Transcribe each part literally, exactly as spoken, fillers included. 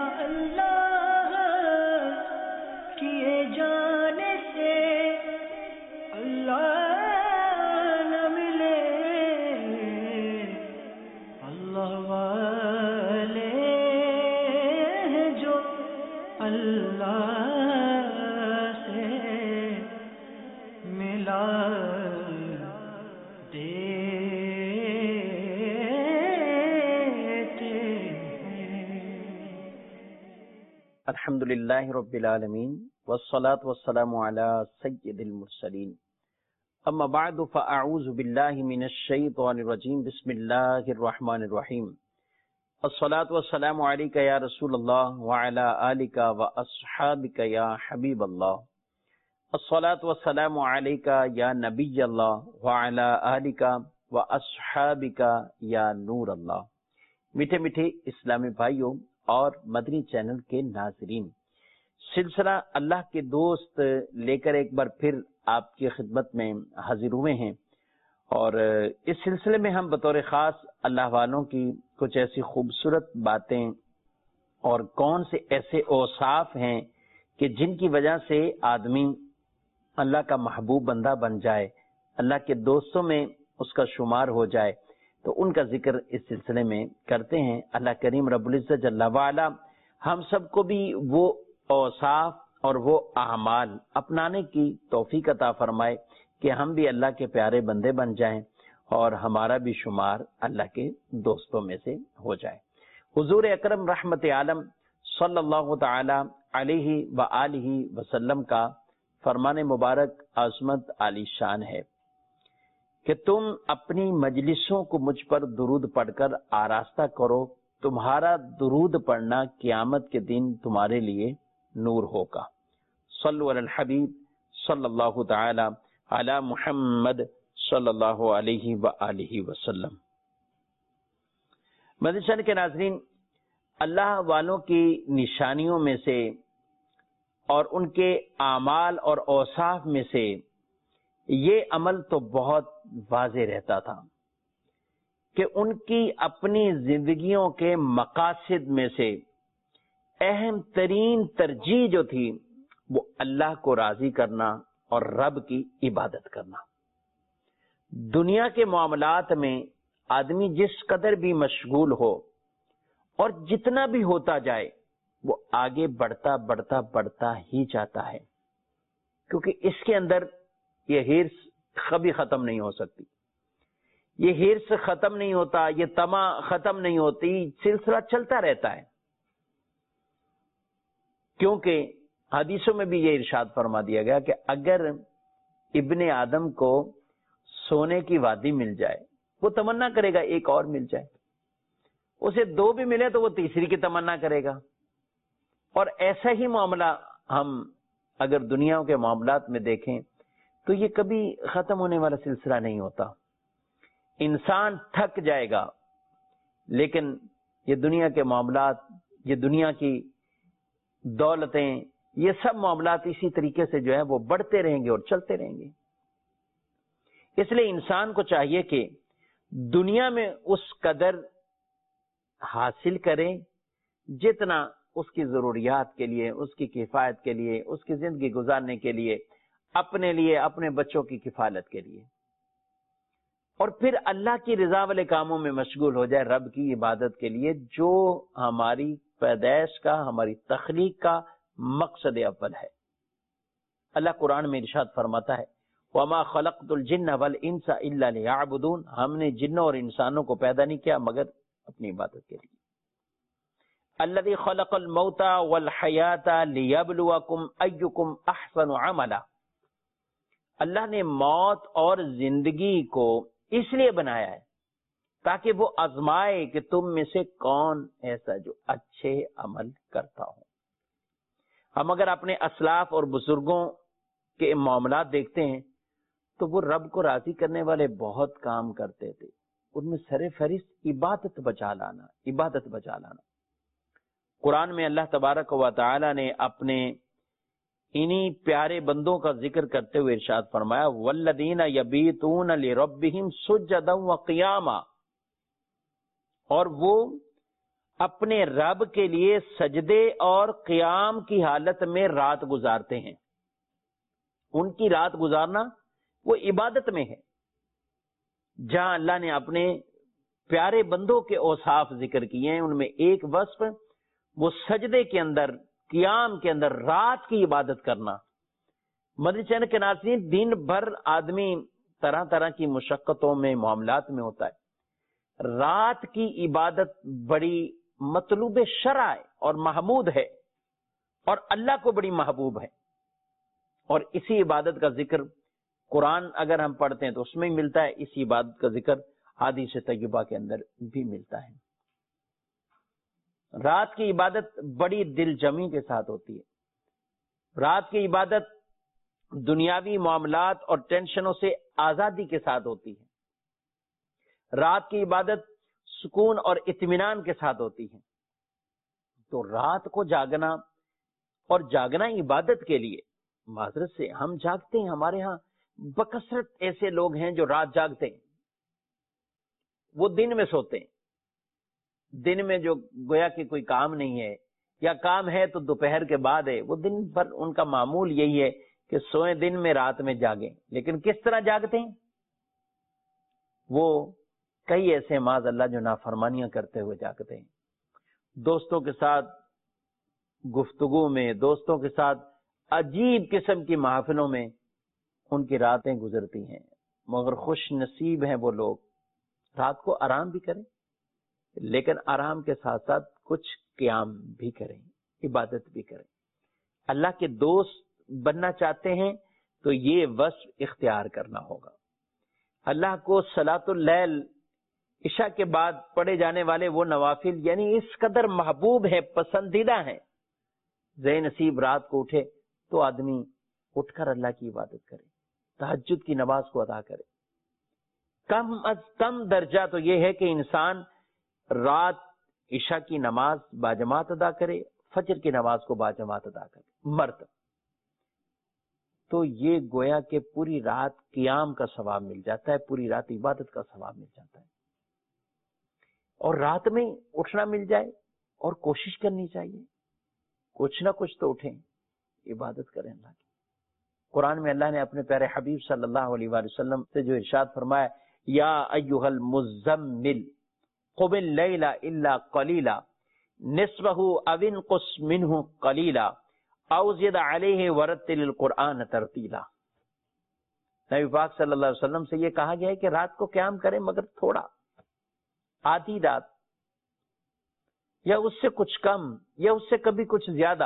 اللہ کیے جانے سے اللہ نہ ملے، اللہ والے ہیں جو اللہ سے ملا الحمد للہ رب العالمین والصلاة والسلام علی سید المرسلین، اما بعد فاعوذ باللہ من الشیطان الرجیم، بسم اللہ الرحمن الرحیم، الصلاة والسلام علیک یا رسول اللہ وعلی آلک واصحابک یا حبیب اللہ، الصلاة والسلام علیک یا نبی اللہ وعلی آلک واصحابک یا نور اللہ۔ میٹھے میٹھے اسلامی بھائیوں اور مدنی چینل کے ناظرین، سلسلہ اللہ کے دوست لے کر ایک بار پھر آپ کی خدمت میں حاضر ہوئے ہیں، اور اس سلسلے میں ہم بطور خاص اللہ والوں کی کچھ ایسی خوبصورت باتیں اور کون سے ایسے اوصاف ہیں کہ جن کی وجہ سے آدمی اللہ کا محبوب بندہ بن جائے، اللہ کے دوستوں میں اس کا شمار ہو جائے، تو ان کا ذکر اس سلسلے میں کرتے ہیں۔ اللہ کریم رب العزت جل وعلا ہم سب کو بھی وہ اوصاف اور وہ اعمال اپنانے کی توفیق عطا فرمائے کہ ہم بھی اللہ کے پیارے بندے بن جائیں اور ہمارا بھی شمار اللہ کے دوستوں میں سے ہو جائے۔ حضور اکرم رحمت عالم صلی اللہ تعالی علیہ وآلہ وسلم کا فرمان مبارک عظمت عالی شان ہے کہ تم اپنی مجلسوں کو مجھ پر درود پڑھ کر آراستہ کرو، تمہارا درود پڑھنا قیامت کے دن تمہارے لیے نور ہوگا۔ صلو علی الحبیب صلی اللہ تعالی علی محمد صلی اللہ علیہ وآلہ وسلم۔ مدنی کے ناظرین، اللہ والوں کی نشانیوں میں سے اور ان کے اعمال اور اوصاف میں سے یہ عمل تو بہت واضح رہتا تھا کہ ان کی اپنی زندگیوں کے مقاصد میں سے اہم ترین ترجیح جو تھی وہ اللہ کو راضی کرنا اور رب کی عبادت کرنا۔ دنیا کے معاملات میں آدمی جس قدر بھی مشغول ہو اور جتنا بھی ہوتا جائے وہ آگے بڑھتا بڑھتا بڑھتا ہی جاتا ہے، کیونکہ اس کے اندر یہ ہرس کبھی ختم نہیں ہو سکتی، یہ ہرس ختم نہیں ہوتا، یہ تما ختم نہیں ہوتی، سلسلہ چلتا رہتا ہے۔ کیونکہ حدیثوں میں بھی یہ ارشاد فرما دیا گیا کہ اگر ابن آدم کو سونے کی وادی مل جائے وہ تمنا کرے گا ایک اور مل جائے، اسے دو بھی ملے تو وہ تیسری کی تمنا کرے گا، اور ایسا ہی معاملہ ہم اگر دنیا کے معاملات میں دیکھیں تو یہ کبھی ختم ہونے والا سلسلہ نہیں ہوتا۔ انسان تھک جائے گا لیکن یہ دنیا کے معاملات، یہ دنیا کی دولتیں، یہ سب معاملات اسی طریقے سے جو ہے وہ بڑھتے رہیں گے اور چلتے رہیں گے۔ اس لیے انسان کو چاہیے کہ دنیا میں اس قدر حاصل کرے جتنا اس کی ضروریات کے لیے، اس کی کفایت کے لیے، اس کی زندگی گزارنے کے لیے، اپنے لیے، اپنے بچوں کی کفالت کے لیے، اور پھر اللہ کی رضا والے کاموں میں مشغول ہو جائے، رب کی عبادت کے لیے، جو ہماری پیدائش کا، ہماری تخلیق کا مقصد اول ہے۔ اللہ قرآن میں ارشاد فرماتا ہے وَمَا خَلَقْتُ الْجِنَّ وَالْإِنسَ إِلَّا لِيَعْبُدُونَ، ہم نے جنوں اور انسانوں کو پیدا نہیں کیا مگر اپنی عبادت کے لیے۔ الَّذِي خَلَقَ الْمَوْتَ وَالْحَيَاةَ لِيَبْلُوَكُمْ أَيُّكُمْ أَحْسَنُ عَمَلًا، اللہ نے موت اور زندگی کو اس لیے بنایا ہے تاکہ وہ آزمائے کہ تم میں سے کون ایسا جو اچھے عمل کرتا ہو۔ ہم اگر اپنے اسلاف اور بزرگوں کے معاملات دیکھتے ہیں تو وہ رب کو راضی کرنے والے بہت کام کرتے تھے، ان میں سر فہرست عبادت بچا لانا، عبادت بچا لانا۔ قرآن میں اللہ تبارک و تعالی نے اپنے انہی پیارے بندوں کا ذکر کرتے ہوئے ارشاد فرمایا والذین یبیتون لربہم سجدا وقیاما، اور وہ اپنے رب کے لیے سجدے اور قیام کی حالت میں رات گزارتے ہیں. ان کی رات گزارنا وہ عبادت میں ہے. جہاں اللہ نے اپنے پیارے بندوں کے اوصاف ذکر کیے ہیں ان میں ایک وصف وہ سجدے کے اندر، قیام کے اندر رات کی عبادت کرنا. مدنی چینل کے ناظرین، دن بھر آدمی طرح طرح کی مشقتوں میں، معاملات میں ہوتا ہے. رات کی عبادت بڑی مطلوب شرع ہے اور محمود ہے اور اللہ کو بڑی محبوب ہے. اور اسی عبادت کا ذکر قرآن اگر ہم پڑھتے ہیں تو اس میں ملتا ہے، اسی عبادت کا ذکر حدیث طیبہ کے اندر بھی ملتا ہے. رات کی عبادت بڑی دل جمی کے ساتھ ہوتی ہے. رات کی عبادت دنیاوی معاملات اور ٹینشنوں سے آزادی کے ساتھ ہوتی ہے. رات کی عبادت سکون اور اطمینان کے ساتھ ہوتی ہے. تو رات کو جاگنا اور جاگنا عبادت کے لیے، معذرت سے ہم جاگتے ہیں، ہمارے ہاں بکثرت ایسے لوگ ہیں جو رات جاگتے ہیں، وہ دن میں سوتے ہیں. دن میں جو گویا کہ کوئی کام نہیں ہے یا کام ہے تو دوپہر کے بعد ہے، وہ دن بھر ان کا معمول یہی ہے کہ سوئیں دن میں رات میں جاگیں. لیکن کس طرح جاگتے ہیں؟ وہ کئی ایسے معاذ اللہ جو نافرمانیاں کرتے ہوئے جاگتے ہیں. دوستوں کے ساتھ گفتگو میں، دوستوں کے ساتھ عجیب قسم کی محافلوں میں ان کی راتیں گزرتی ہیں. مگر خوش نصیب ہیں وہ لوگ، رات کو آرام بھی کریں لیکن آرام کے ساتھ ساتھ کچھ قیام بھی کریں، عبادت بھی کریں. اللہ کے دوست بننا چاہتے ہیں تو یہ وصف اختیار کرنا ہوگا. اللہ کو صلاۃ اللیل، عشاء کے بعد پڑھے جانے والے وہ نوافل یعنی اس قدر محبوب ہے، پسندیدہ ہیں. زے نصیب رات کو اٹھے تو آدمی اٹھ کر اللہ کی عبادت کرے، تہجد کی نماز کو ادا کرے. کم از کم درجہ تو یہ ہے کہ انسان رات عشاء کی نماز باجماعت ادا کرے، فجر کی نماز کو باجماعت ادا کرے مرد. تو یہ گویا کہ پوری رات قیام کا ثواب مل جاتا ہے، پوری رات عبادت کا ثواب مل جاتا ہے. اور رات میں اٹھنا مل جائے اور کوشش کرنی چاہیے، کچھ نہ کچھ تو اٹھیں، عبادت کریں اللہ کی. قرآن میں اللہ نے اپنے پیارے حبیب صلی اللہ علیہ وآلہ وسلم سے جو ارشاد فرمایا، یا ایھا المزمل قم اللیل الا قلیلا نصفہ او انقص منہ قلیلا او زد علیہ ورتل القرآن ترتیلا. نبی پاک صلی اللہ علیہ وسلم سے یہ کہا گیا ہے کہ رات کو قیام کریں مگر تھوڑا، آدھی رات یا اس سے کچھ کم یا اس سے کبھی کچھ زیادہ،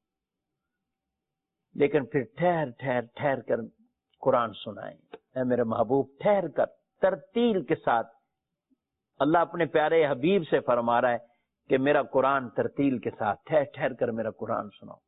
لیکن پھر ٹھہر ٹھہر ٹھہر کر قرآن سنائیں. اے میرے محبوب ٹھہر کر ترتیل کے ساتھ. اللہ اپنے پیارے حبیب سے فرما رہا ہے کہ میرا قرآن ترتیل کے ساتھ ٹھہر ٹھہر کر میرا قرآن سناؤ.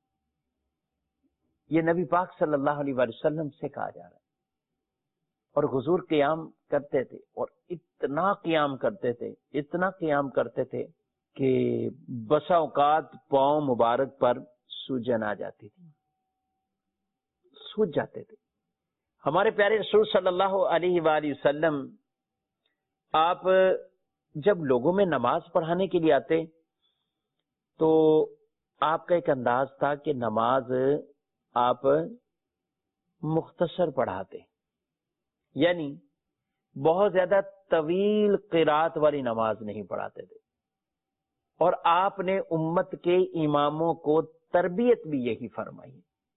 یہ نبی پاک صلی اللہ علیہ وآلہ وسلم سے کہا جا رہا ہے. اور حضور قیام کرتے تھے اور اتنا قیام کرتے تھے، اتنا قیام کرتے تھے کہ بسا اوقات پاؤں مبارک پر سوجن آ جاتی تھی، سوج جاتے تھے. ہمارے پیارے رسول صلی اللہ علیہ وآلہ وسلم آپ جب لوگوں میں نماز پڑھانے کے لیے آتے تو آپ کا ایک انداز تھا کہ نماز آپ مختصر پڑھاتے، یعنی بہت زیادہ طویل قرات والی نماز نہیں پڑھاتے تھے. اور آپ نے امت کے اماموں کو تربیت بھی یہی فرمائی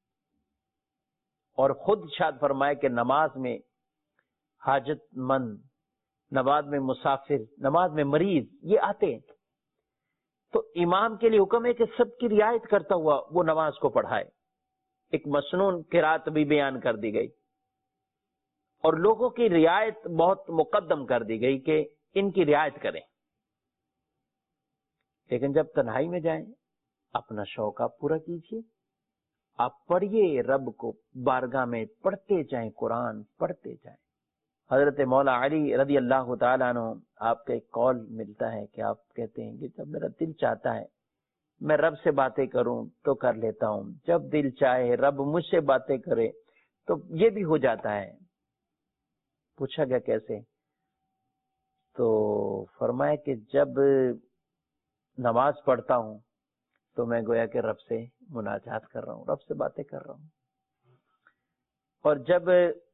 اور خود ارشاد فرمائے کہ نماز میں حاجت مند، نماز میں مسافر، نماز میں مریض یہ آتے ہیں تو امام کے لیے حکم ہے کہ سب کی رعایت کرتا ہوا وہ نماز کو پڑھائے. ایک مسنون قرات بھی بیان کر دی گئی اور لوگوں کی رعایت بہت مقدم کر دی گئی کہ ان کی رعایت کریں. لیکن جب تنہائی میں جائیں اپنا شوق آپ پورا کیجیے، آپ پڑھیے، رب کو بارگاہ میں پڑھتے جائیں، قرآن پڑھتے جائیں. حضرت مولا علی رضی اللہ تعالیٰ عنہ آپ کا ایک قول ملتا ہے کہ آپ کہتے ہیں کہ جب میرا دل چاہتا ہے میں رب سے باتیں کروں تو کر لیتا ہوں، جب دل چاہے رب مجھ سے باتیں کرے تو یہ بھی ہو جاتا ہے. پوچھا گیا کیسے؟ تو فرمایا کہ جب نماز پڑھتا ہوں تو میں گویا کہ رب سے مناجات کر رہا ہوں، رب سے باتیں کر رہا ہوں. اور جب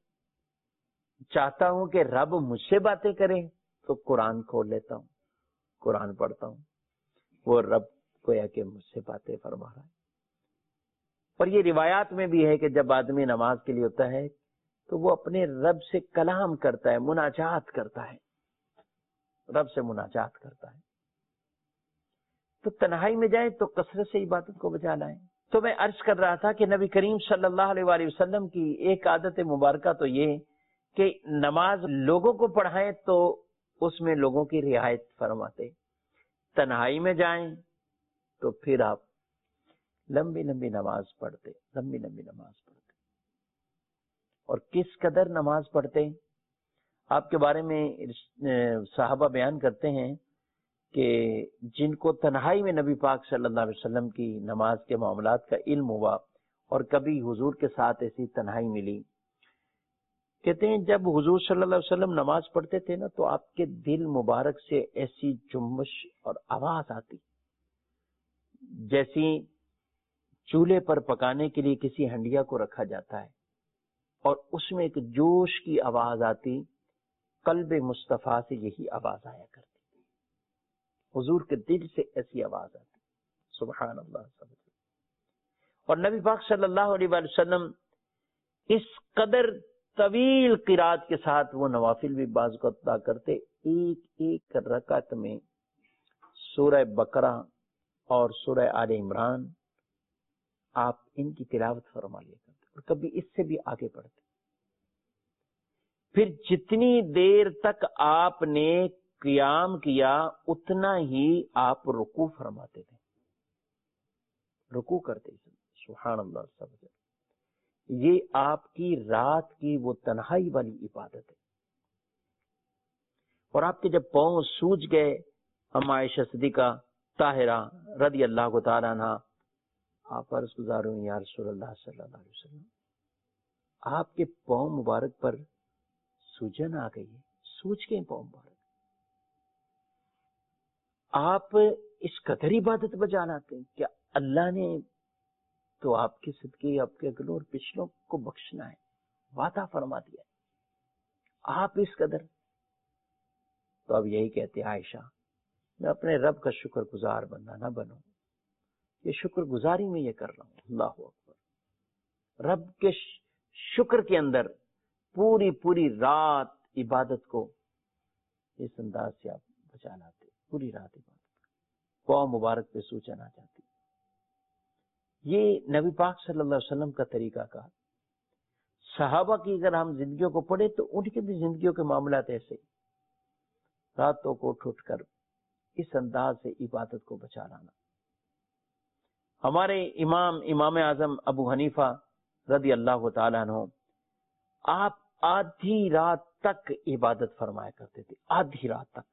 چاہتا ہوں کہ رب مجھ سے باتیں کرے تو قرآن کھول لیتا ہوں، قرآن پڑھتا ہوں، وہ رب گویا کہ مجھ سے باتیں فرما رہا ہے. اور یہ روایات میں بھی ہے کہ جب آدمی نماز کے لیے ہوتا ہے تو وہ اپنے رب سے کلام کرتا ہے، مناجات کرتا ہے، رب سے مناجات کرتا ہے. تو تنہائی میں جائیں تو کثرت سے عبادت کو بجا لائیں. تو میں عرض کر رہا تھا کہ نبی کریم صلی اللہ علیہ وآلہ وسلم کی ایک عادت مبارکہ تو یہ کہ نماز لوگوں کو پڑھائیں تو اس میں لوگوں کی رعایت فرماتے. تنہائی میں جائیں تو پھر آپ لمبی لمبی نماز پڑھتے، لمبی لمبی نماز پڑھتے. اور کس قدر نماز پڑھتے، آپ کے بارے میں صحابہ بیان کرتے ہیں کہ جن کو تنہائی میں نبی پاک صلی اللہ علیہ وسلم کی نماز کے معاملات کا علم ہوا اور کبھی حضور کے ساتھ ایسی تنہائی ملی، کہتے ہیں جب حضور صلی اللہ علیہ وسلم نماز پڑھتے تھے نا تو آپ کے دل مبارک سے ایسی جنبش اور آواز آتی جیسی چولہے پر پکانے کے لیے کسی ہنڈیا کو رکھا جاتا ہے اور اس میں ایک جوش کی آواز آتی. قلب مصطفیٰ سے یہی آواز آیا کرتی، حضور کے دل سے ایسی آواز آتی. سبحان اللہ. اور نبی پاک صلی اللہ علیہ وآلہ وسلم اس قدر طویل قرات کے ساتھ وہ نوافل بھی بعض کو ادا کرتے. ایک ایک رکعت میں سورہ بقرہ اور سورہ آل عمران آپ ان کی تلاوت فرما لیا کرتے اور کبھی اس سے بھی آگے بڑھتے. پھر جتنی دیر تک آپ نے قیام کیا اتنا ہی آپ رکوع فرماتے تھے، رکوع کرتے تھے. سبحان اللہ. سب یہ آپ کی رات کی وہ تنہائی والی عبادت ہے. اور آپ کے جب پاؤں سوج گئے، ہم عائشہ صدیقہ طاہرہ رضی اللہ تعالیٰ عنہ آپ عرض گزار ہوئے یا رسول اللہ صلی اللہ علیہ وسلم، آپ کے پاؤں مبارک پر سوجن آ گئی ہے، سوج گئے پاؤں مبارک. آپ اس قدر عبادت بجا لاتے ہیں کہ اللہ نے تو آپ کے صدقے آپ کے اگلوں اور پچھلوں کو بخشنا ہے، وعدہ فرما دیا ہے. آپ اس قدر. تو اب یہی کہتے ہیں عائشہ، میں اپنے رب کا شکر گزار بندہ نہ بنوں، یہ شکر گزاری میں یہ کر رہا ہوں. اللہ اکبر. رب کے شکر کے اندر پوری پوری رات عبادت کو اس انداز سے آپ بچا لاتے، پوری رات عبادت پاؤں مبارک پہ سوچن آ جاتی. یہ نبی پاک صلی اللہ علیہ وسلم کا طریقہ کار. صحابہ کی اگر ہم زندگیوں کو پڑھیں تو ان کی بھی زندگیوں کے معاملات ایسے ہی، راتوں کو اٹھ اٹھ کر اس انداز سے عبادت کو بچا لانا. ہمارے امام امام اعظم ابو حنیفہ رضی اللہ تعالیٰ عنہ، آپ آدھی رات تک عبادت فرمایا کرتے تھے، آدھی رات تک.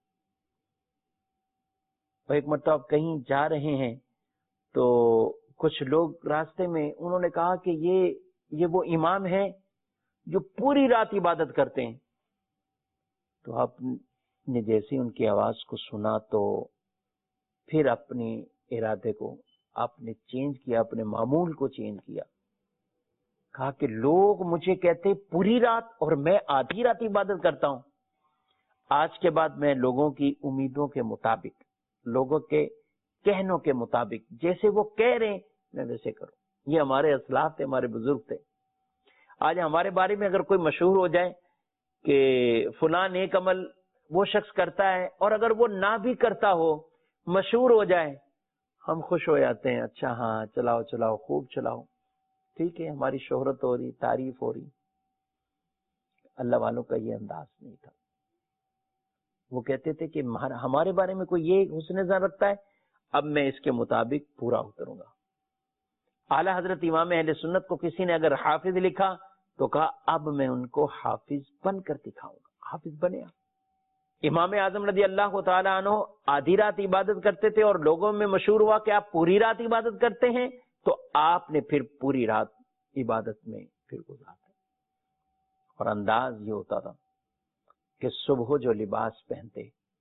اور ایک مرتبہ آپ کہیں جا رہے ہیں تو کچھ لوگ راستے میں انہوں نے کہا کہ یہ یہ وہ امام ہیں جو پوری رات عبادت کرتے ہیں. تو آپ نے جیسے ان کی آواز کو سنا تو پھر اپنے ارادے کو آپ نے چینج کیا، اپنے معمول کو چینج کیا. کہا کہ لوگ مجھے کہتے پوری رات اور میں آدھی رات عبادت کرتا ہوں. آج کے بعد میں لوگوں کی امیدوں کے مطابق، لوگوں کے کہنوں کے مطابق جیسے وہ کہہ رہے ہیں میں ویسے کروں. یہ ہمارے اسلاف تھے، ہمارے بزرگ تھے. آج ہمارے بارے میں اگر کوئی مشہور ہو جائے کہ فلاں نیک عمل وہ شخص کرتا ہے اور اگر وہ نہ بھی کرتا ہو، مشہور ہو جائے، ہم خوش ہو جاتے ہیں. اچھا ہاں چلاؤ چلاؤ خوب چلاؤ، ٹھیک ہے، ہماری شہرت ہو رہی، تعریف ہو رہی. اللہ والوں کا یہ انداز نہیں تھا. وہ کہتے تھے کہ ہمارے بارے میں کوئی یہ حسن ظن رکھتا ہے، اب میں اس کے مطابق پورا اتروں گا. اعلی حضرت امام اہل سنت کو کسی نے اگر حافظ لکھا تو کہا اب میں ان کو حافظ بن کر دکھاؤں گا. حافظ بنے آپ. امام اعظم رضی اللہ تعالیٰ عنہ آدھی رات عبادت کرتے تھے اور لوگوں میں مشہور ہوا کہ آپ پوری رات عبادت کرتے ہیں، تو آپ نے پھر پوری رات عبادت میں پھر گزارتے. اور انداز یہ ہوتا تھا کہ صبح جو لباس پہنتے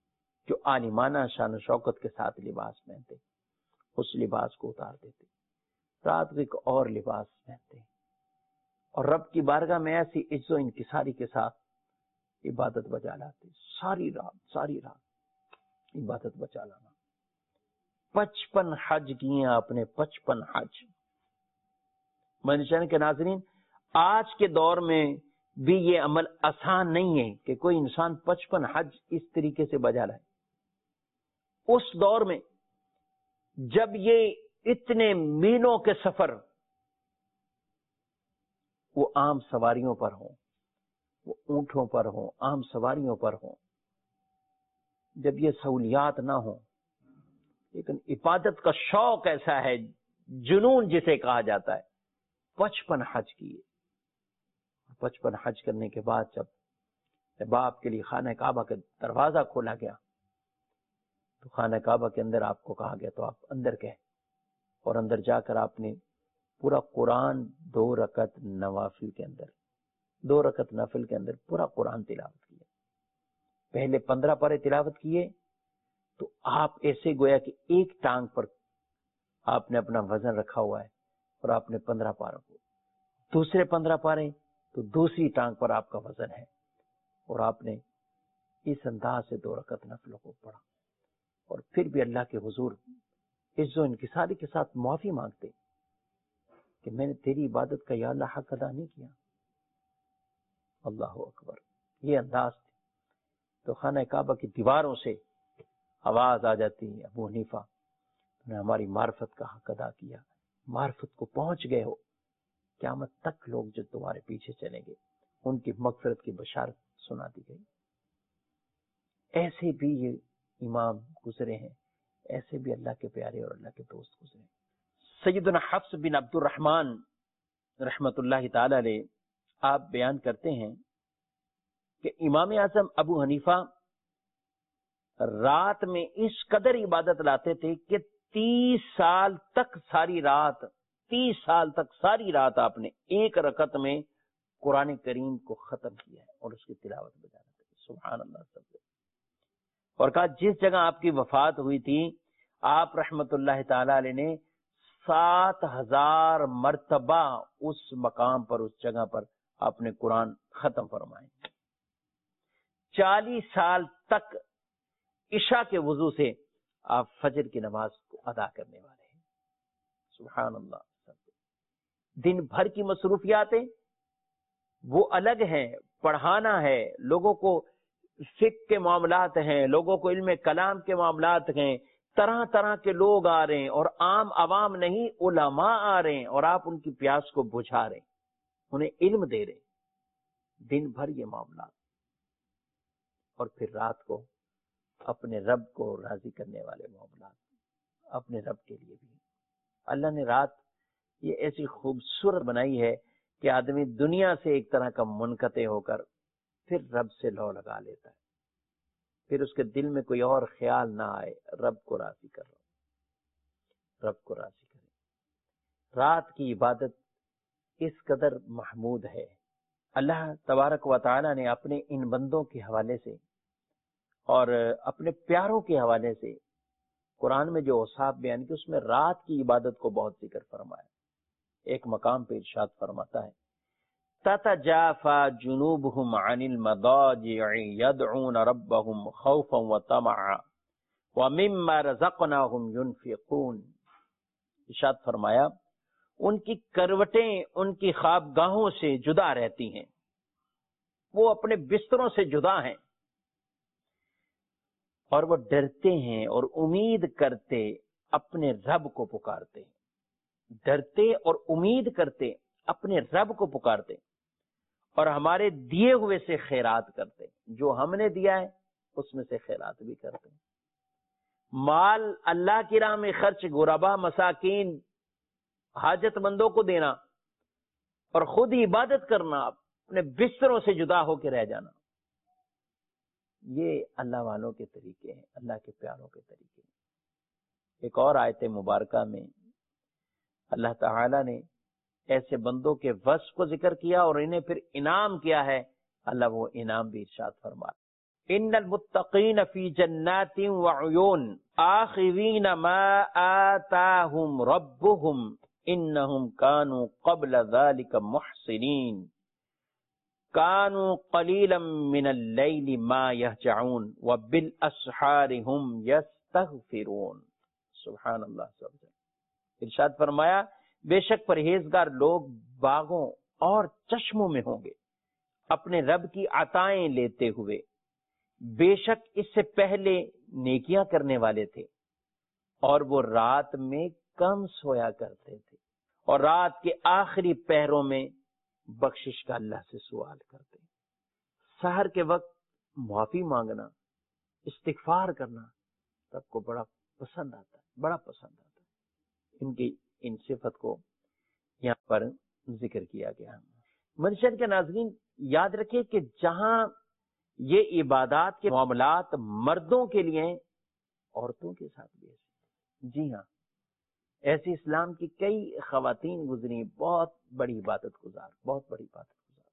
جو عالمانہ شان و شوکت کے ساتھ لباس پہنتے اس لباس کو اتار دیتے، رات کو ایک اور لباس پہنتے اور رب کی بارگاہ میں ایسی عز و انکساری کے ساتھ عبادت بجا لاتے، ساری رات ساری رات عبادت بجا لانا۔ پچپن حج کیے آپ نے، پچپن حج۔ مدنی کے ناظرین، آج کے دور میں بھی یہ عمل آسان نہیں ہے کہ کوئی انسان پچپن حج اس طریقے سے بجا لائے۔ اس دور میں جب یہ اتنے میلوں کے سفر وہ عام سواریوں پر ہوں، وہ اونٹوں پر ہوں، عام سواریوں پر ہوں، جب یہ سہولیات نہ ہوں، لیکن عبادت کا شوق ایسا ہے، جنون جسے کہا جاتا ہے، پچپن حج کیے۔ پچپن حج کرنے کے بعد جب باپ کے لیے خانہ کعبہ کا دروازہ کھولا گیا تو خانہ کعبہ کے اندر آپ کو کہا گیا تو آپ اندر گئے، اور اندر جا کر آپ نے پورا قرآن دو رکعت نوافل کے اندر دو رکعت نفل کے اندر پورا قرآن تلاوت کیا۔ پہلے پندرہ پارے تلاوت کیے تو آپ ایسے گویا کہ ایک ٹانگ پر آپ نے اپنا وزن رکھا ہوا ہے اور آپ نے پندرہ پاروں کو، دوسرے پندرہ پارے تو دوسری ٹانگ پر آپ کا وزن ہے، اور آپ نے اس انداز سے دو رکعت نفلوں کو پڑھا، اور پھر بھی اللہ کے حضور عز و انکساری کے ساتھ معافی مانگتے کہ میں نے تیری عبادت کا یا اللہ حق ادا نہیں کیا۔ اللہ اکبر، یہ انداز تھی۔ تو خانہ کعبہ کی دیواروں سے آواز آ جاتی ہے، ابو حنیفہ تم نے ہماری معرفت کا حق ادا کیا، معرفت کو پہنچ گئے ہو، قیامت تک لوگ جو تمہارے پیچھے چلیں گے ان کی مغفرت کی بشارت سنا دی گئی۔ ایسے بھی یہ امام گزرے ہیں، ایسے بھی اللہ کے پیارے اور اللہ کے دوست گزرے ہیں۔ سیدنا حفص بن عبد الرحمن رحمت اللہ تعالی علیہ آپ بیان کرتے ہیں کہ امام اعظم ابو حنیفہ رات میں اس قدر عبادت لاتے تھے کہ تیس سال تک ساری رات تیس سال تک ساری رات آپ نے ایک رکعت میں قرآن کریم کو ختم کیا ہے اور اس کی تلاوت بجانا تھا۔ سبحان اللہ سب۔ اور کہا جس جگہ آپ کی وفات ہوئی تھی آپ رحمت اللہ تعالی علیہ نے سات ہزار مرتبہ اس مقام پر، اس جگہ پر آپ نے قرآن ختم فرمائے۔ چالیس سال تک عشاء کے وضو سے آپ فجر کی نماز کو ادا کرنے والے ہیں۔ سبحان اللہ۔ دن بھر کی مصروفیاتیں وہ الگ ہیں، پڑھانا ہے لوگوں کو، فقہ کے معاملات ہیں، لوگوں کو علم کلام کے معاملات ہیں، طرح طرح کے لوگ آ رہے ہیں، اور عام عوام نہیں علماء آ رہے ہیں، اور آپ ان کی پیاس کو بجھا رہے ہیں، انہیں علم دے رہے ہیں، دن بھر یہ معاملات، اور پھر رات کو اپنے رب کو راضی کرنے والے معاملات، اپنے رب کے لیے بھی۔ اللہ نے رات یہ ایسی خوبصورت بنائی ہے کہ آدمی دنیا سے ایک طرح کا منقطع ہو کر پھر رب سے لو لگا لیتا ہے، پھر اس کے دل میں کوئی اور خیال نہ آئے، رب کو راضی کر رہا ہوں، رب کو راضی کرے۔ رات کی عبادت اس قدر محمود ہے، اللہ تبارک و تعالی نے اپنے ان بندوں کے حوالے سے اور اپنے پیاروں کے حوالے سے قرآن میں جو اوصاف بیان کی اس میں رات کی عبادت کو بہت ذکر فرمایا۔ ایک مقام پہ ارشاد فرماتا ہے تتجافى جنوبهم عن المضاجع يدعون ربهم خوفا وطمعا ومما رزقناهم ينفقون۔ ارشاد فرمایا ان کی کروٹیں ان کی خوابگاہوں سے جدا رہتی ہیں، وہ اپنے بستروں سے جدا ہیں، اور وہ ڈرتے ہیں اور امید کرتے اپنے رب کو پکارتے ہیں، ڈرتے اور امید کرتے اپنے رب کو پکارتے اور ہمارے دیے ہوئے سے خیرات کرتے، جو ہم نے دیا ہے اس میں سے خیرات بھی کرتے۔ مال اللہ کی راہ میں خرچ، غربا مساکین حاجت مندوں کو دینا، اور خود عبادت کرنا، اپنے بستروں سے جدا ہو کے رہ جانا، یہ اللہ والوں کے طریقے ہیں، اللہ کے پیاروں کے طریقے ہیں۔ ایک اور آیت مبارکہ میں اللہ تعالی نے ایسے بندوں کے وصف کو ذکر کیا اور انہیں پھر انعام کیا ہے، اللہ وہ انعام بھی ارشاد فرماتا ان المتقین فی جنات وعیون آخذین ما آتاہم ربہم انہم کانوا قبل ذلک محسنین کانوا قلیلا من اللیل ما یہجعون وبالاسحار ہم یستغفرون. سبحان اللہ. ارشاد فرمایا بے شک پرہیزگار لوگ باغوں اور چشموں میں ہوں گے اپنے رب کی عطائیں لیتے ہوئے، بے شک اس سے پہلے نیکیاں کرنے والے تھے اور وہ رات میں کم سویا کرتے تھے اور رات کے آخری پہروں میں بخشش کا اللہ سے سوال کرتے. سحر کے وقت معافی مانگنا، استغفار کرنا سب کو بڑا پسند آتا ہے، بڑا پسند آتا ہے. ان کی ان صفت کو یہاں پر ذکر کیا گیا. منشر کے ناظرین یاد رکھیں کہ جہاں یہ عبادات کے معاملات مردوں کے لیے ہیں، عورتوں کے ساتھ بھی ایسے. جی ہاں، ایسی اسلام کی کئی خواتین گزری، بہت بڑی عبادت گزار، بہت بڑی عبادت گزار.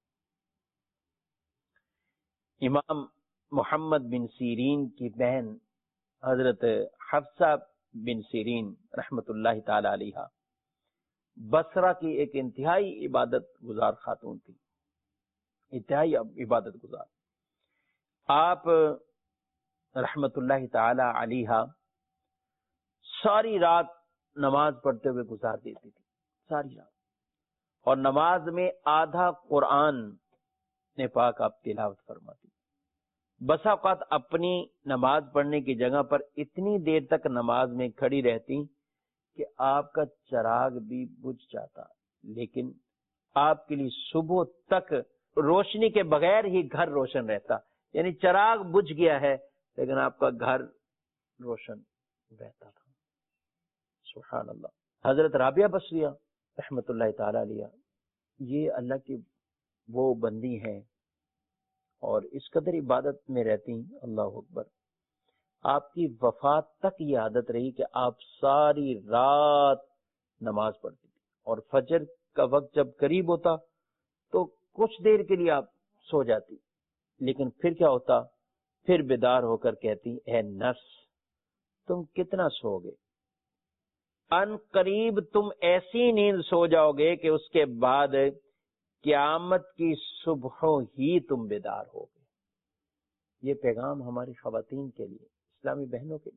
امام محمد بن سیرین کی بہن حضرت حفصہ بن سیرین رحمت اللہ تعالی علیہ بصرہ کی ایک انتہائی عبادت گزار خاتون تھی، انتہائی عبادت گزار. آپ رحمت اللہ تعالی علیہ ساری رات نماز پڑھتے ہوئے گزار دیتی تھی، ساری رات. اور نماز میں آدھا قرآن نے پاک آپ تلاوت فرماتی. بسا اوقات اپنی نماز پڑھنے کی جگہ پر اتنی دیر تک نماز میں کھڑی رہتی کہ آپ کا چراغ بھی بجھ جاتا، لیکن آپ کے لیے صبح تک روشنی کے بغیر ہی گھر روشن رہتا. یعنی چراغ بجھ گیا ہے لیکن آپ کا گھر روشن رہتا تھا. سبحان اللہ. حضرت رابعہ بصریہ رحمت اللہ تعالی علیہ، یہ اللہ کی وہ بندی ہیں اور اس قدر عبادت میں رہتی ہیں، اللہ اکبر. آپ کی وفات تک یہ عادت رہی کہ آپ ساری رات نماز پڑھتی تھی اور فجر کا وقت جب قریب ہوتا تو کچھ دیر کے لیے آپ سو جاتی، لیکن پھر کیا ہوتا، پھر بیدار ہو کر کہتی اے نفس تم کتنا سو گے، ان قریب تم ایسی نیند سو جاؤ گے کہ اس کے بعد قیامت کی صبح ہی تم بیدار ہو گے. یہ پیغام ہماری خواتین کے لیے، اسلامی بہنوں کے لیے.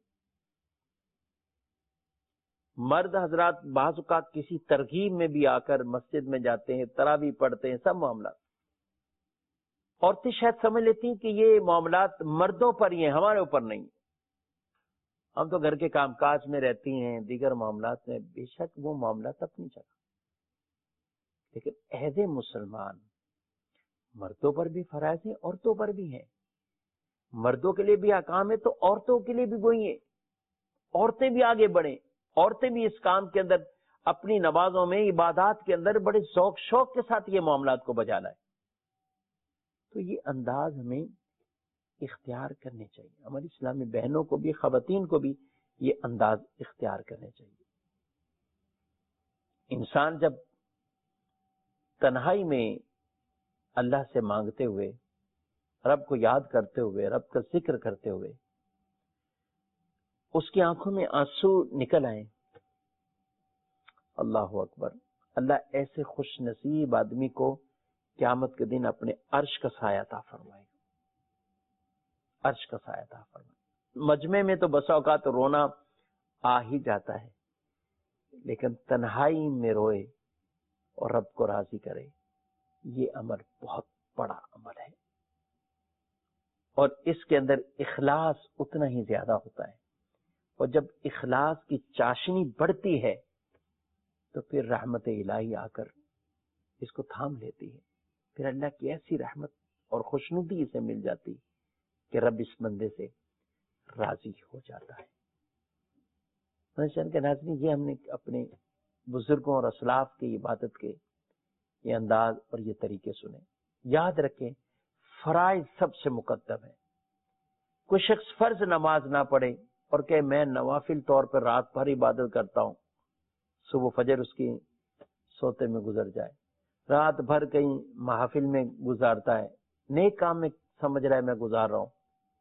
مرد حضرات بعض اوقات کسی ترغیب میں بھی آ کر مسجد میں جاتے ہیں، تراویح پڑھتے ہیں، سب معاملات. عورتیں شاید سمجھ لیتی ہیں کہ یہ معاملات مردوں پر ہی ہیں، ہمارے اوپر نہیں. ہم تو گھر کے کام کاج میں رہتی ہیں، دیگر معاملات میں، بے شک وہ معاملات اپنی جگہ، لیکن عہد مسلمان مردوں پر بھی فرائض ہیں، عورتوں پر بھی ہیں. مردوں کے لیے بھی احکام ہے تو عورتوں کے لیے بھی وہی ہے. عورتیں بھی آگے بڑھیں، عورتیں بھی اس کام کے اندر اپنی نمازوں میں، عبادات کے اندر بڑے ذوق شوق کے ساتھ یہ معاملات کو بجا لائیں. تو یہ انداز ہمیں اختیار کرنے چاہیے. ہماری اسلامی بہنوں کو بھی، خواتین کو بھی یہ انداز اختیار کرنے چاہیے. انسان جب تنہائی میں اللہ سے مانگتے ہوئے، رب کو یاد کرتے ہوئے، رب کا ذکر کرتے ہوئے اس کی آنکھوں میں آنسو نکل آئیں، اللہ اکبر، اللہ ایسے خوش نصیب آدمی کو قیامت کے دن اپنے عرش کا سایہ عطا فرمائے گا، عرش کا سایہ عطا فرمائے. مجمع میں تو بسا اوقات رونا آ ہی جاتا ہے، لیکن تنہائی میں روئے اور رب کو راضی کرے، یہ عمل بہت بڑا عمل ہے. اور اس کے اندر اخلاص اتنا ہی زیادہ ہوتا ہے. اور جب اخلاص کی چاشنی بڑھتی ہے تو پھر رحمت الہی آ کر اس کو تھام لیتی ہے. پھر اللہ کی ایسی رحمت اور خوشنودی اسے مل جاتی کہ رب اس بندے سے راضی ہو جاتا ہے. منشان کے ناظرین، یہ ہم نے اپنے بزرگوں اور اسلاف کی عبادت کے یہ انداز اور یہ طریقے سنے. یاد رکھیں فرائض سب سے مقدم ہے. کوئی شخص فرض نماز نہ پڑھے اور کہ میں نوافل طور پر رات بھر عبادت کرتا ہوں، صبح فجر اس کی سوتے میں گزر جائے، رات بھر کہیں محافل میں گزارتا ہے، نیک کام میں سمجھ رہا ہے میں گزار رہا ہوں،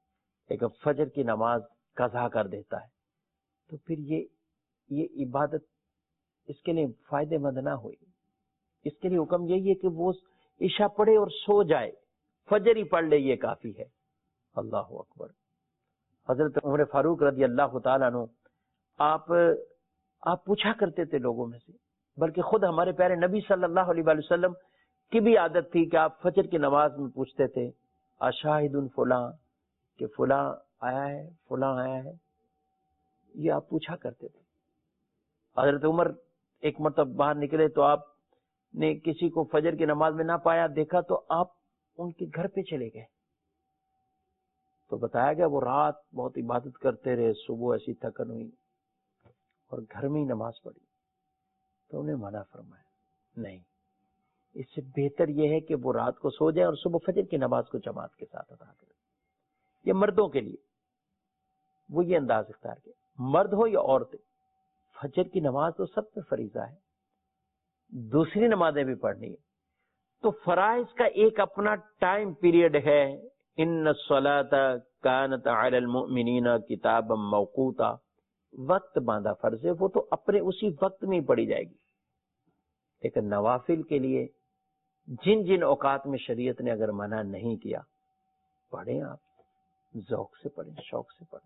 لیکن فجر کی نماز قضا کر دیتا ہے تو پھر یہ یہ عبادت اس کے لیے فائدے مند نہ ہوئی. اس کے لیے حکم یہی ہے کہ وہ عشاء پڑھے اور سو جائے, فجر ہی پڑھ لے, یہ کافی ہے. اللہ اکبر. حضرت عمر فاروق رضی اللہ تعالیٰ عنہ آپ آپ پوچھا کرتے تھے لوگوں میں سے, بلکہ خود ہمارے پیارے نبی صلی اللہ علیہ وآلہ وسلم کی بھی عادت تھی کہ آپ فجر کی نماز میں پوچھتے تھے اشاہد فلاں, کہ فلاں آیا ہے, فلاں آیا ہے, یہ آپ پوچھا کرتے تھے. حضرت عمر ایک مرتبہ باہر نکلے تو آپ نے کسی کو فجر کی نماز میں نہ پایا, دیکھا تو آپ ان کے گھر پہ چلے گئے. تو بتایا گیا وہ رات بہت عبادت کرتے رہے, صبح ایسی تھکن ہوئی اور گھر میں ہی نماز پڑھی. تو انہیں منع فرمایا نہیں, اس سے بہتر یہ ہے کہ وہ رات کو سو جائے اور صبح فجر کی نماز کو جماعت کے ساتھ ادا کرے. یہ مردوں کے لیے وہ یہ انداز اختیار کیا, مرد ہو یا عورتیں, فجر کی نماز تو سب پہ فریضہ ہے, دوسری نمازیں بھی پڑھنی ہے. تو فرائض کا ایک اپنا ٹائم پیریڈ ہے. ان الصلاۃ کانت علی المؤمنین کتابا موقوتا, وقت باندھا فرض ہے, وہ تو اپنے اسی وقت میں ہی پڑھی جائے گی. لیکن نوافل کے لیے جن جن اوقات میں شریعت نے اگر منع نہیں کیا, پڑھیں آپ, ذوق سے پڑھیں, شوق سے پڑھیں.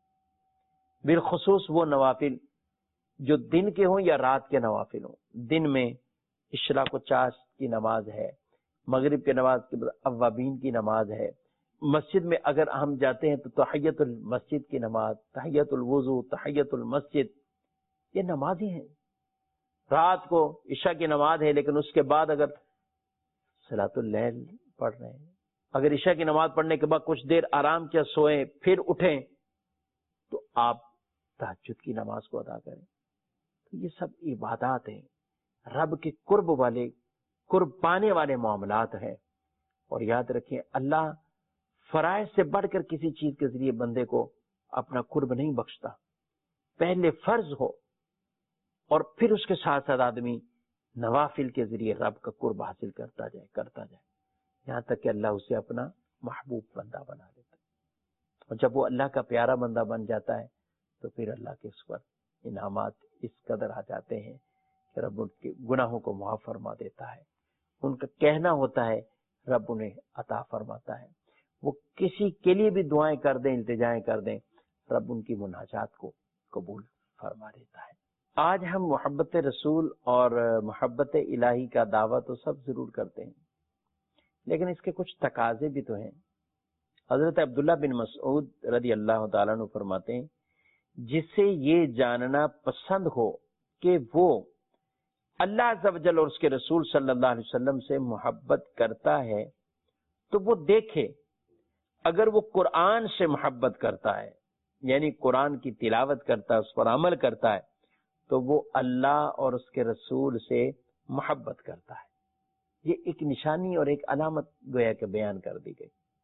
بالخصوص وہ نوافل جو دن کے ہوں یا رات کے نوافل ہوں. دن میں اشراق و چاشت کی نماز ہے, مغرب کی نماز کے بعد اوابین کی نماز ہے, مسجد میں اگر ہم جاتے ہیں تو تحیت المسجد کی نماز, تحیت الوضو, تحیت المسجد, یہ نماز ہی ہیں. رات کو عشاء کی نماز ہے, لیکن اس کے بعد اگر صلاۃ اللیل پڑھ رہے ہیں, اگر عشاء کی نماز پڑھنے کے بعد کچھ دیر آرام کیا, سوئیں, پھر اٹھیں, تو آپ تہجد کی نماز کو ادا کریں. تو یہ سب عبادات ہیں, رب کے قرب والے, قرب پانے والے معاملات ہیں. اور یاد رکھیں, اللہ فرائض سے بڑھ کر کسی چیز کے ذریعے بندے کو اپنا قرب نہیں بخشتا. پہلے فرض ہو اور پھر اس کے ساتھ ساتھ آدمی نوافل کے ذریعے رب کا قرب حاصل کرتا جائے کرتا جائے یہاں تک کہ اللہ اسے اپنا محبوب بندہ بنا دیتا ہے. اور جب وہ اللہ کا پیارا بندہ بن جاتا ہے تو پھر اللہ کے اس پر انعامات اس قدر آ جاتے ہیں کہ رب ان کے گناہوں کو معاف فرما دیتا ہے. ان کا کہنا ہوتا ہے رب انہیں عطا فرماتا ہے. وہ کسی کے لیے بھی دعائیں کر دیں, التجائیں کر دیں, رب ان کی مناجات کو قبول فرما دیتا ہے. آج ہم محبت رسول اور محبت الہی کا دعویٰ تو سب ضرور کرتے ہیں, لیکن اس کے کچھ تقاضے بھی تو ہیں. حضرت عبداللہ بن مسعود رضی اللہ تعالیٰ عنہ فرماتے ہیں, جسے یہ جاننا پسند ہو کہ وہ اللہ عز و جل اور اس کے رسول صلی اللہ علیہ وسلم سے محبت کرتا ہے تو وہ دیکھے, اگر وہ قرآن سے محبت کرتا ہے, یعنی قرآن کی تلاوت کرتا ہے, اس پر عمل کرتا ہے, تو وہ اللہ اور اس کے رسول سے محبت کرتا ہے. یہ ایک نشانی اور ایک علامت گویا کہ بیان کر دی گئی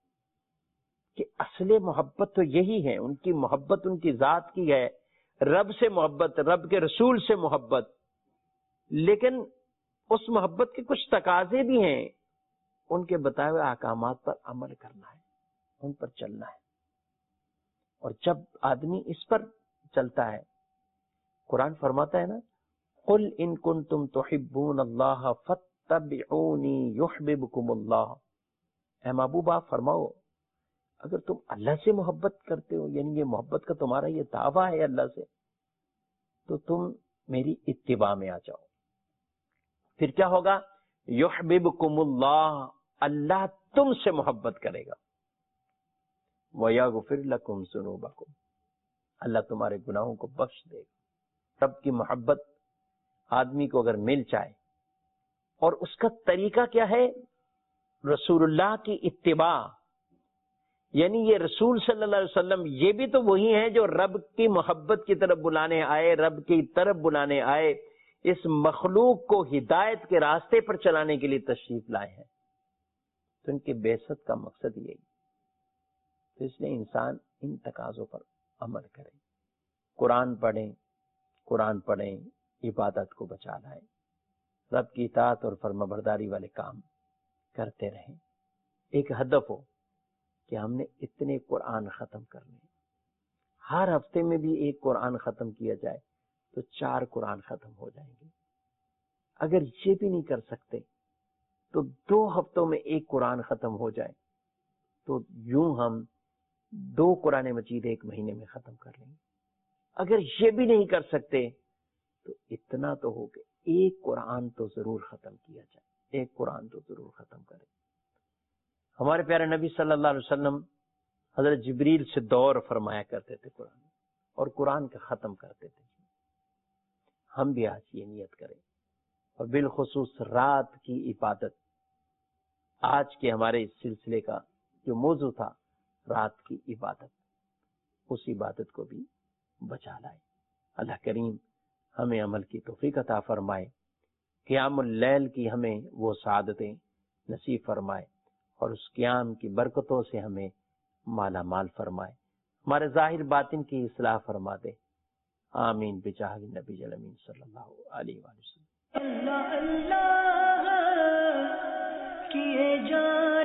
کہ اصل محبت تو یہی ہے. ان کی محبت ان کی ذات کی ہے, رب سے محبت, رب کے رسول سے محبت, لیکن اس محبت کے کچھ تقاضے بھی ہیں. ان کے بتائے ہوئے احکامات پر عمل کرنا ہے, ان پر چلنا ہے. اور جب آدمی اس پر چلتا ہے, قرآن فرماتا ہے نا, قل ان کنتم تحبون اللہ فاتبعونی یحببکم اللہ. اے محبوب آپ فرماؤ, اگر تم اللہ سے محبت کرتے ہو, یعنی یہ محبت کا تمہارا یہ دعویٰ ہے اللہ سے, تو تم میری اتباع میں آ جاؤ. پھر کیا ہوگا؟ یحببکم اللہ, اللہ تم سے محبت کرے گا. وَيَغْفِرْ لَكُمْ ذُنُوبَكُمْ, اللہ تمہارے گناہوں کو بخش دے گا. رب کی محبت آدمی کو اگر مل جائے, اور اس کا طریقہ کیا ہے؟ رسول اللہ کی اتباع, یعنی یہ رسول صلی اللہ علیہ وسلم یہ بھی تو وہی ہیں جو رب کی محبت کی طرف بلانے آئے, رب کی طرف بلانے آئے, اس مخلوق کو ہدایت کے راستے پر چلانے کے لیے تشریف لائے ہیں. تو ان کی بعثت کا مقصد یہی. تو اس لیے انسان ان تقاضوں پر عمل کرے, قرآن پڑھیں, قرآن پڑھیں, عبادت کو بچا لائیں, رب کی اطاعت اور فرمانبرداری والے کام کرتے رہیں. ایک ہدف ہو, کہ ہم نے اتنے قرآن ختم کرنے. ہر ہفتے میں بھی ایک قرآن ختم کیا جائے تو چار قرآن ختم ہو جائیں گے. اگر یہ بھی نہیں کر سکتے تو دو ہفتوں میں ایک قرآن ختم ہو جائے تو یوں ہم دو قرآن مجید ایک مہینے میں ختم کر لیں گے. اگر یہ بھی نہیں کر سکتے تو اتنا تو ہو کہ ایک قرآن تو ضرور ختم کیا جائے, ایک قرآن تو ضرور ختم کرے. ہمارے پیارے نبی صلی اللہ علیہ وسلم حضرت جبریل سے دور فرمایا کرتے تھے قرآن اور قرآن کا ختم کرتے تھے. ہم بھی آج یہ نیت کریں, اور بالخصوص رات کی عبادت, آج کے ہمارے اس سلسلے کا جو موضوع تھا رات کی عبادت, اس عبادت کو بھی بچا لائے. اللہ کریم ہمیں عمل کی توفیق عطا فرمائے, قیام اللیل کی ہمیں وہ سعادتیں نصیب فرمائے, اور اس قیام کی برکتوں سے ہمیں مالا مال فرمائے, ہمارے ظاہر باطن کی اصلاح فرما دے. آمین بجاہ نبی الامین صلی اللہ علیہ وآلہ وسلم. اللہ اللہ کیے جان